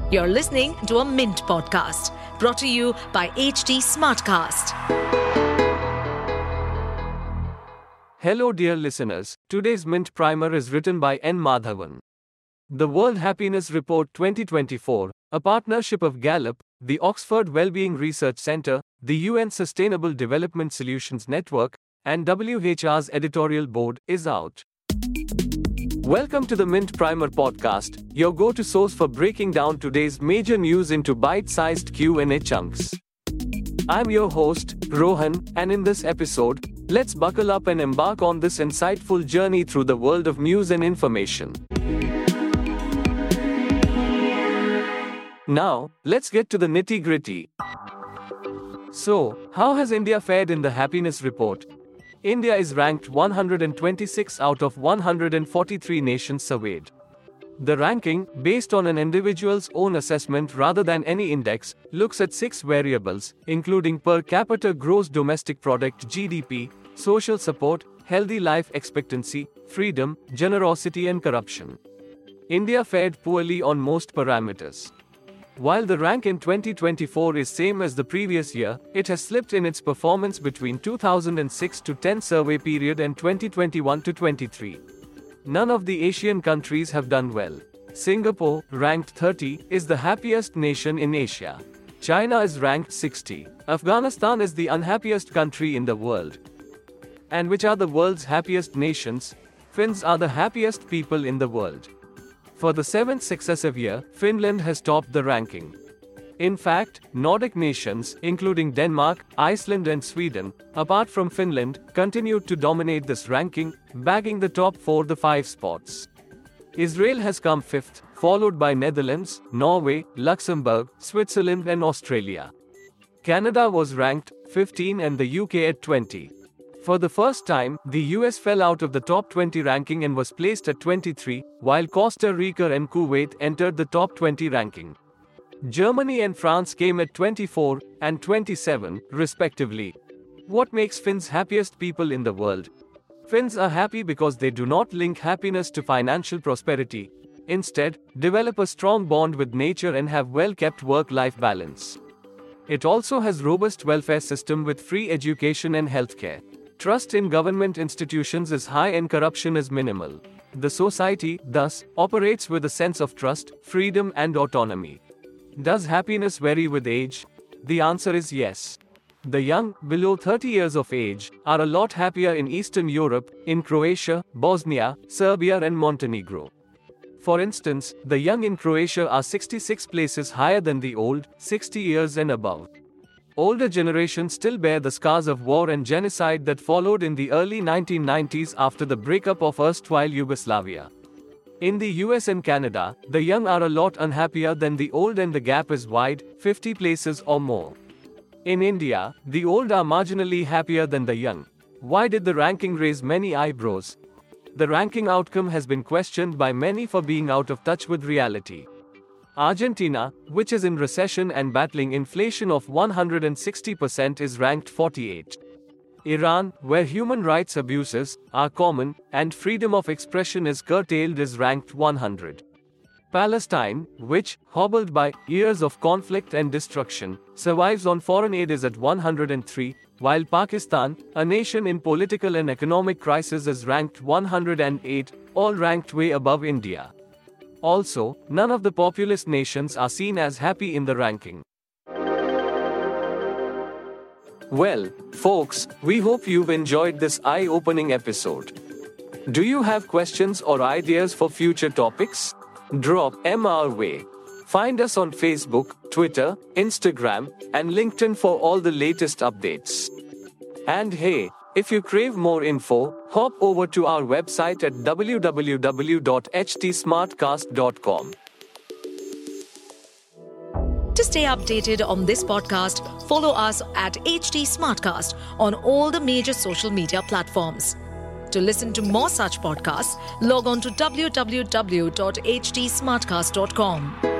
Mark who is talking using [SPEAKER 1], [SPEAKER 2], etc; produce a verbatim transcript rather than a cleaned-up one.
[SPEAKER 1] You're listening to a Mint podcast brought to you by H T Smartcast.
[SPEAKER 2] Hello dear listeners, today's Mint Primer is written by N. Madhavan. The World Happiness Report twenty twenty-four, a partnership of Gallup, the Oxford Wellbeing Research Centre, the U N Sustainable Development Solutions Network, and W H R's editorial board, is out. Welcome to the Mint Primer podcast, your go-to source for breaking down today's major news into bite-sized Q and A chunks. I'm your host, Rohan, and in this episode, let's buckle up and embark on this insightful journey through the world of news and information. Now, let's get to the nitty-gritty. So, how has India fared in the happiness report? India is ranked one hundred twenty-six out of one hundred forty-three nations surveyed. The ranking, based on an individual's own assessment rather than any index, looks at six variables, including per capita gross domestic product G D P, social support, healthy life expectancy, freedom, generosity and corruption. India fared poorly on most parameters. While the rank in twenty twenty-four is same as the previous year, it has slipped in its performance between two thousand six to ten survey period and twenty twenty-one to twenty-three. None of the Asian countries have done well. Singapore, ranked thirty, is the happiest nation in Asia. China is ranked sixty. Afghanistan is the unhappiest country in the world. And which are the world's happiest nations? Finns are the happiest people in the world. For the seventh successive year, Finland has topped the ranking. In fact, Nordic nations, including Denmark, Iceland and Sweden, apart from Finland, continued to dominate this ranking, bagging the top four the five spots. Israel has come fifth, followed by Netherlands, Norway, Luxembourg, Switzerland and Australia. Canada was ranked fifteen and the U K at twenty. For the first time, the U S fell out of the top twenty ranking and was placed at twenty-three, while Costa Rica and Kuwait entered the top twenty ranking. Germany and France came at twenty-four and twenty-seven, respectively. What makes Finns happiest people in the world? Finns are happy because they do not link happiness to financial prosperity. Instead, develop a strong bond with nature and have well-kept work-life balance. It also has robust welfare system with free education and healthcare. Trust in government institutions is high and corruption is minimal. The society, thus, operates with a sense of trust, freedom and autonomy. Does happiness vary with age? The answer is yes. The young, below thirty years of age, are a lot happier in Eastern Europe, in Croatia, Bosnia, Serbia and Montenegro. For instance, the young in Croatia are sixty-six places higher than the old, sixty years and above. Older generations still bear the scars of war and genocide that followed in the early nineteen nineties after the breakup of erstwhile Yugoslavia. In the U S and Canada, the young are a lot unhappier than the old and the gap is wide, fifty places or more. In India, the old are marginally happier than the young. Why did the ranking raise many eyebrows? The ranking outcome has been questioned by many for being out of touch with reality. Argentina, which is in recession and battling inflation of one hundred sixty percent, is ranked forty-eight. Iran, where human rights abuses are common and freedom of expression is curtailed, is ranked one hundred. Palestine, which, hobbled by years of conflict and destruction, survives on foreign aid, is at one hundred three, while Pakistan, a nation in political and economic crisis, is ranked one hundred eight, all ranked way above India. Also, none of the populous nations are seen as happy in the ranking. Well, folks, we hope you've enjoyed this eye-opening episode. Do you have questions or ideas for future topics? Drop them our way. Find us on Facebook, Twitter, Instagram, and LinkedIn for all the latest updates. And hey, if you crave more info, hop over to our website at w w w dot h t smartcast dot com.
[SPEAKER 1] To stay updated on this podcast, follow us at H T Smartcast on all the major social media platforms. To listen to more such podcasts, log on to w w w dot h t smartcast dot com.